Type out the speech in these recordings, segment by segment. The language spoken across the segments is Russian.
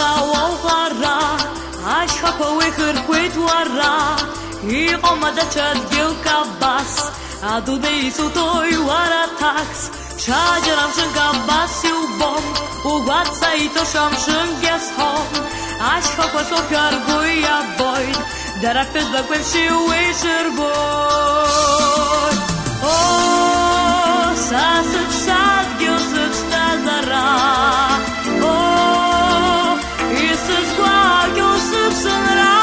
Adunei sutoi waratax Shajaram shunga basiu bom Uwatsa ito sham shungas hom Ashka kwaso karguya boy Darapes bakwen shiwisher boy Oh, sasut sad gyosut stazara Oh, isus kwa gyosut sunra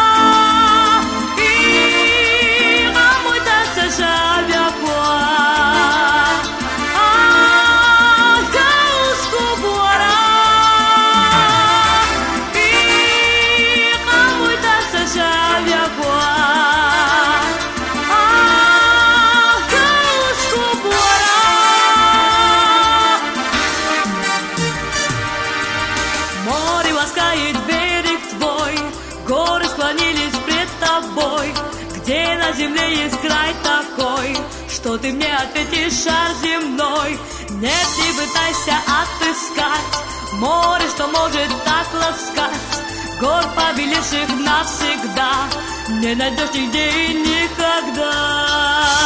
Где на земле есть край такой, что ты мне ответишь, шар земной? Нет, не пытайся отыскать море, что может так ласкать. Гор, повелевших навсегда, не найдешь нигде и никогда.